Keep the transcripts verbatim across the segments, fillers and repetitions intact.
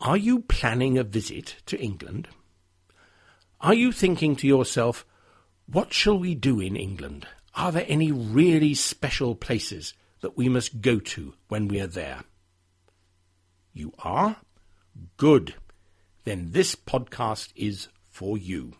Are you planning a visit to England? Are you thinking to yourself, what shall we do in England? Are there any really special places that we must go to when we are there? You are? Good. Then this podcast is for you.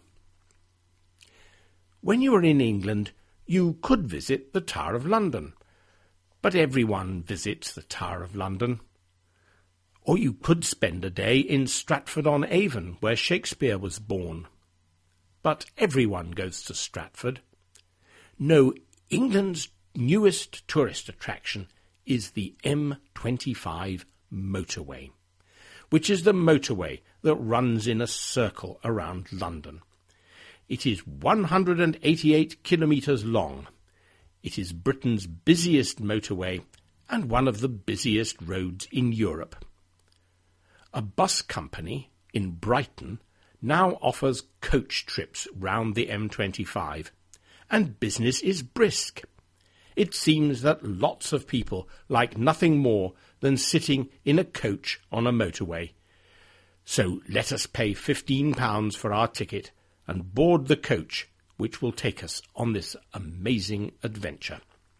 When you are in England, you could visit the Tower of London, but everyone visits the Tower of London. Or you could spend a day in Stratford-on-Avon, where Shakespeare was born. But everyone goes to Stratford. No, England's newest tourist attraction is the M twenty-five motorway, which is the motorway that runs in a circle around London. It is one hundred eighty-eight kilometres long. It is Britain's busiest motorway and one of the busiest roads in Europe. A bus company in Brighton now offers coach trips round the M twenty-five, and business is brisk. It seems that lots of people like nothing more than sitting in a coach on a motorway. So let us pay fifteen pounds for our ticket and board the coach which will take us on this amazing adventure.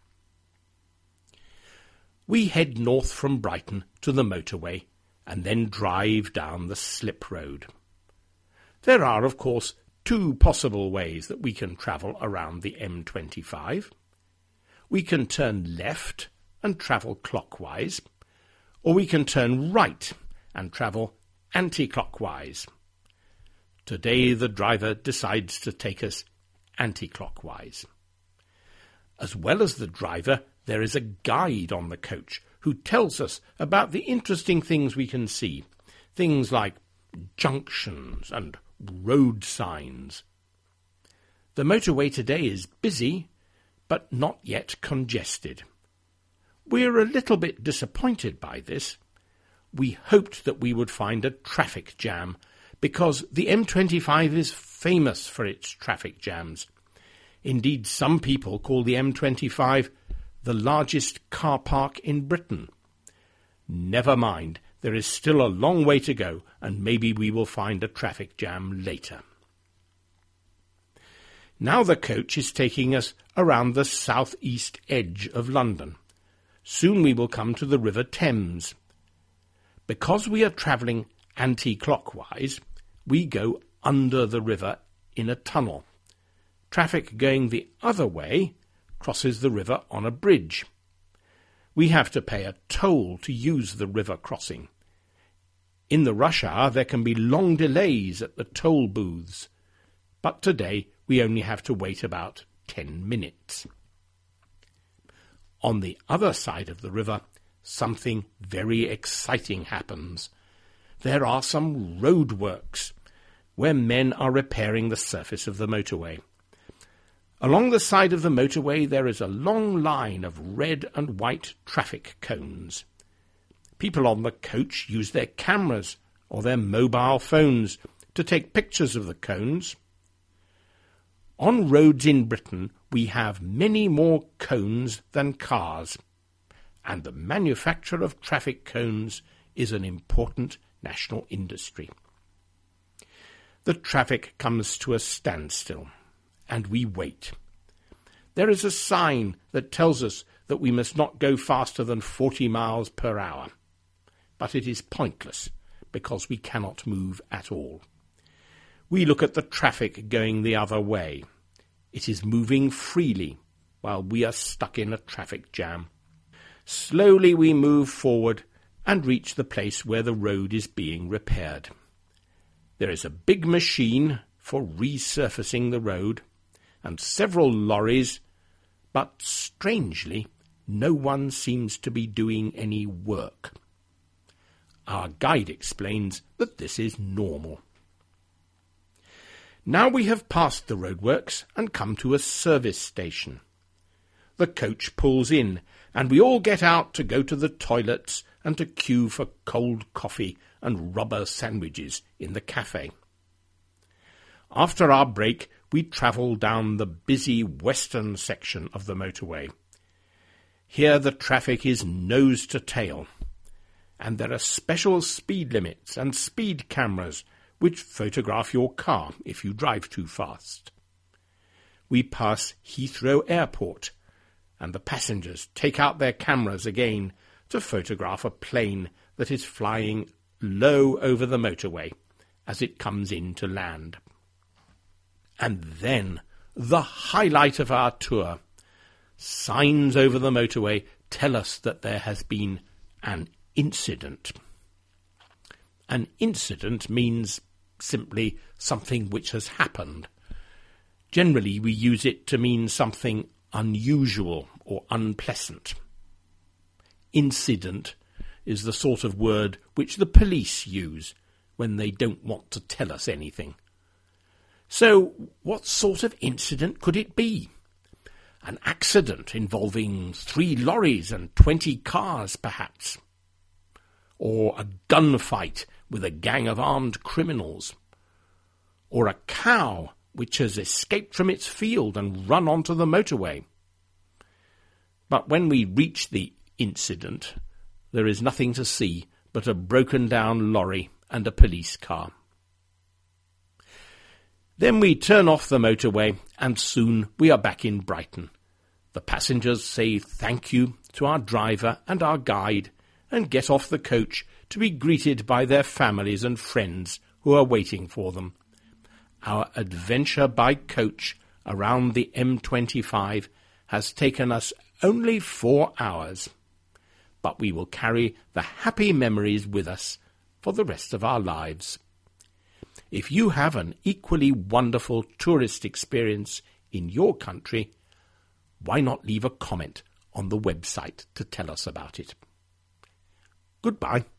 We head north from Brighton to the motorway and then drive down the slip road. There are, of course, two possible ways that we can travel around the M twenty-five. We can turn left and travel clockwise, or we can turn right and travel anti-clockwise. Today the driver decides to take us anti-clockwise. As well as the driver, there is a guide on the coach who tells us about the interesting things we can see, things like junctions and road signs. The motorway today is busy, but not yet congested. We're a little bit disappointed by this. We hoped that we would find a traffic jam, because the M twenty-five is famous for its traffic jams. Indeed, some people call the M twenty-five the largest car park in Britain. Never mind, there is still a long way to go, and maybe we will find a traffic jam later. Now the coach is taking us around the south-east edge of London. Soon we will come to the River Thames. Because we are travelling anti-clockwise, we go under the river in a tunnel. Traffic going the other way crosses the river on a bridge. We have to pay a toll to use the river crossing. In the rush hour there can be long delays at the toll booths, but today we only have to wait about ten minutes. On the other side of the river, something very exciting happens. There are some roadworks where men are repairing the surface of the motorway. Along the side of the motorway there is a long line of red and white traffic cones. People on the coach use their cameras or their mobile phones to take pictures of the cones. On roads in Britain we have many more cones than cars, and the manufacture of traffic cones is an important national industry. The traffic comes to a standstill, and we wait. There is a sign that tells us that we must not go faster than forty miles per hour, but it is pointless because we cannot move at all. We look at the traffic going the other way. It is moving freely while we are stuck in a traffic jam. Slowly we move forward and reach the place where the road is being repaired. There is a big machine for resurfacing the road and several lorries, but strangely, no one seems to be doing any work. Our guide explains that this is normal. Now we have passed the roadworks and come to a service station. The coach pulls in, and we all get out to go to the toilets and to queue for cold coffee and rubber sandwiches in the cafe. After our break, we travel down the busy western section of the motorway. Here the traffic is nose to tail, and there are special speed limits and speed cameras which photograph your car if you drive too fast. We pass Heathrow Airport, and the passengers take out their cameras again to photograph a plane that is flying low over the motorway as it comes in to land. And then, the highlight of our tour, signs over the motorway tell us that there has been an incident. An incident means simply something which has happened. Generally, we use it to mean something unusual or unpleasant. Incident is the sort of word which the police use when they don't want to tell us anything. So, what sort of incident could it be? An accident involving three lorries and twenty cars, perhaps? Or a gunfight with a gang of armed criminals? Or a cow which has escaped from its field and run onto the motorway? But when we reach the incident, there is nothing to see but a broken-down lorry and a police car. Then we turn off the motorway, and soon we are back in Brighton. The passengers say thank you to our driver and our guide, and get off the coach to be greeted by their families and friends who are waiting for them. Our adventure by coach around the M twenty-five has taken us only four hours, but we will carry the happy memories with us for the rest of our lives. If you have an equally wonderful tourist experience in your country, why not leave a comment on the website to tell us about it? Goodbye.